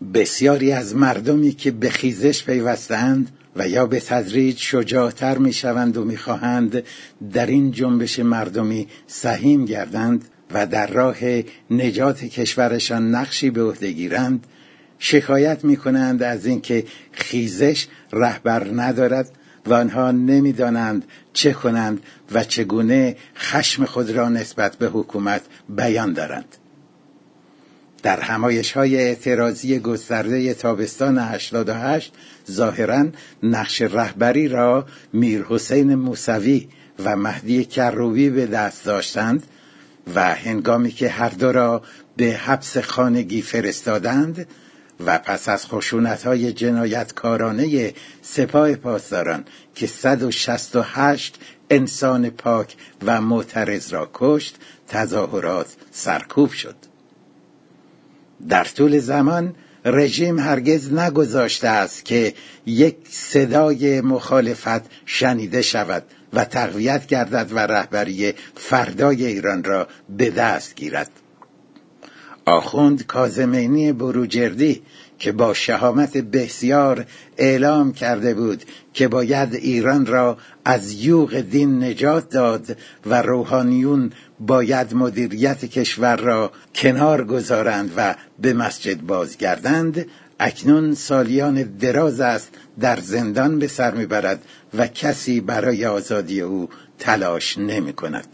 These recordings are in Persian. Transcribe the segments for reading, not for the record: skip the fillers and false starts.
بسیاری از مردمی که به خیزش پیوستند و یا به تدریج شجاعتر میشوند و میخواهند در این جنبش مردمی سهیم گردند و در راه نجات کشورشان نقشی به عهده گیرند، شکایت میکنند از اینکه خیزش رهبر ندارد و آنها نمیدانند چه کنند و چگونه خشم خود را نسبت به حکومت بیان دارند. در همایش‌های اعتراضی گسترده تابستان 88 ظاهراً نقش رهبری را میرحسین موسوی و مهدی کروبی به دست داشتند و هنگامی که هر دو را به حبس خانگی فرستادند و پس از خشونت‌های جنایتکارانه سپاه پاسداران که 168 انسان پاک و معترض را کشت، تظاهرات سرکوب شد. در طول زمان رژیم هرگز نگذاشته است که یک صدای مخالفت شنیده شود و تقویت گردد و رهبری فردای ایران را به دست گیرد. آخوند کاظمینی بروجردی که با شهامت بسیار اعلام کرده بود که باید ایران را از یوغ دین نجات داد و روحانیون باید مدیریت کشور را کنار گذارند و به مسجد بازگردند، اکنون سالیان دراز است در زندان به سر میبرد و کسی برای آزادی او تلاش نمی کند.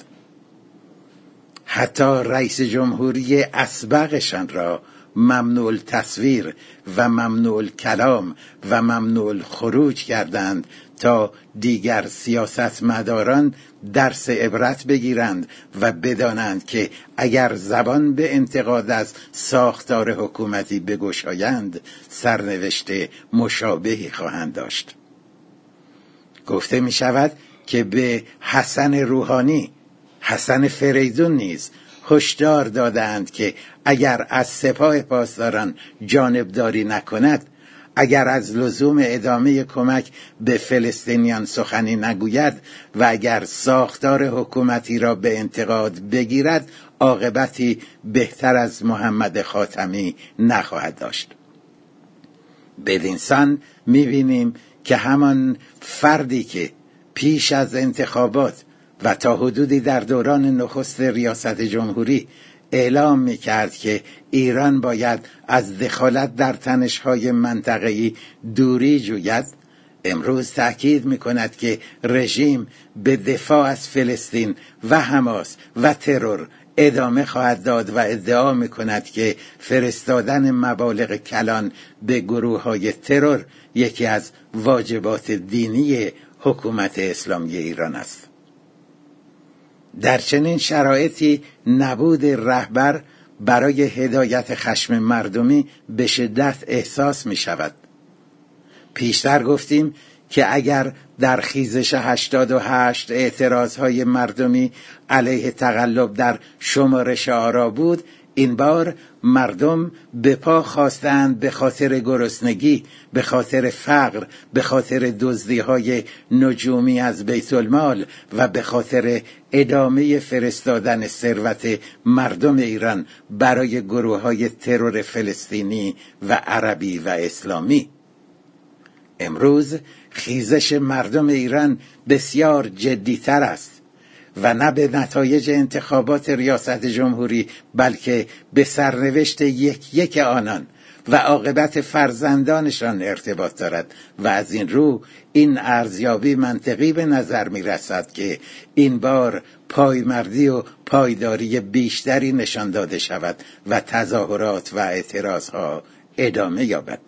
حتی رئیس جمهوری اسبقشان را ممنوع التصویر و ممنوع الکلام و ممنوع الخروج کردند تا دیگر سیاستمداران درس عبرت بگیرند و بدانند که اگر زبان به انتقاد از ساختار حکومتی بگشایند سرنوشت مشابهی خواهند داشت. گفته می شود که به حسن روحانی، حسن فریدون نیز هشدار دادند که اگر از سپاه پاسداران جانبداری نکند، اگر از لزوم ادامه کمک به فلسطینیان سخنی نگوید و اگر ساختار حکومتی را به انتقاد بگیرد، عاقبتی بهتر از محمد خاتمی نخواهد داشت. بدینسان می‌بینیم که همان فردی که پیش از انتخابات و تا حدودی در دوران نخست ریاست جمهوری اعلام می‌کرد که ایران باید از دخالت در تنش‌های منطقه‌ای دوری جوید، امروز تأکید می‌کند که رژیم به دفاع از فلسطین و حماس و ترور ادامه خواهد داد و ادعا می‌کند که فرستادن مبالغ کلان به گروه‌های ترور یکی از واجبات دینی حکومت اسلامی ایران است. در چنین شرایطی نبود رهبر برای هدایت خشم مردمی به شدت احساس می شود. پیشتر گفتیم که اگر در خیزش 88 اعتراضهای مردمی علیه تقلب در شمارش آرا بود، این بار مردم به پا خواستند به خاطر گرسنگی، به خاطر فقر، به خاطر دزدی‌های نجومی از بیت المال و به خاطر ادامه فرستادن ثروت مردم ایران برای گروه‌های ترور فلسطینی و عربی و اسلامی. امروز خیزش مردم ایران بسیار جدی‌تر است و نه به نتایج انتخابات ریاست جمهوری بلکه به سرنوشت یک آنان و عاقبت فرزندانشان ارتباط دارد و از این رو این ارزیابی منطقی به نظر می رسد که این بار پایمردی و پایداری بیشتری نشان داده شود و تظاهرات و اعتراضها ادامه یابد.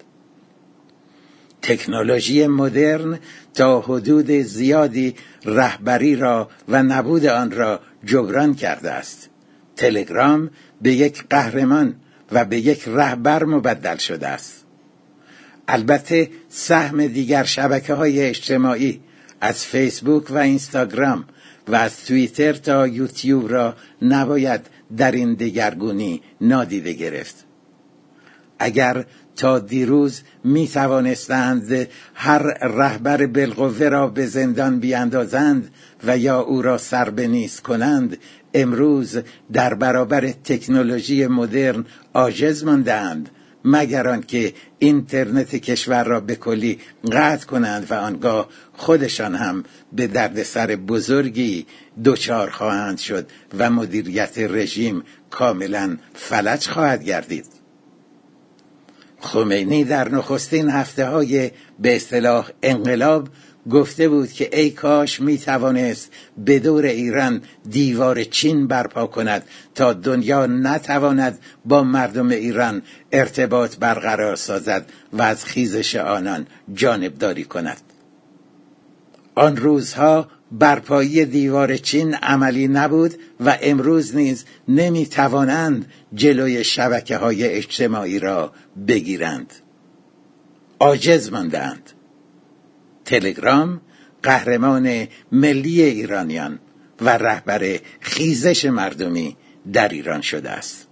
تکنولوژی مدرن تا حدود زیادی رهبری را و نبود آن را جبران کرده است. تلگرام به یک قهرمان و به یک رهبر مبدل شده است. البته سهم دیگر شبکه‌های اجتماعی از فیسبوک و اینستاگرام و از توییتر تا یوتیوب را نباید در این دگرگونی نادیده گرفت. اگر تا دیروز می توانستند هر رهبر بالقوه را به زندان بیاندازند و یا او را سربنیز کنند، امروز در برابر تکنولوژی مدرن عاجز مانده‌اند مگر آنکه اینترنت کشور را به کلی قطع کنند و آنگاه خودشان هم به دردسر بزرگی دچار خواهند شد و مدیریت رژیم کاملا فلج خواهد گردید. خمینی در نخستین هفته‌های به اصطلاح انقلاب گفته بود که ای کاش می توانست به دور ایران دیوار چین برپا کند تا دنیا نتواند با مردم ایران ارتباط برقرار سازد و از خیزش آنان جانبداری کند. آن روزها برپایی دیوار چین عملی نبود و امروز نیز نمی توانند جلوی شبکه‌های اجتماعی را بگیرند. عاجز ماندند. تلگرام قهرمان ملی ایرانیان و رهبر خیزش مردمی در ایران شده است.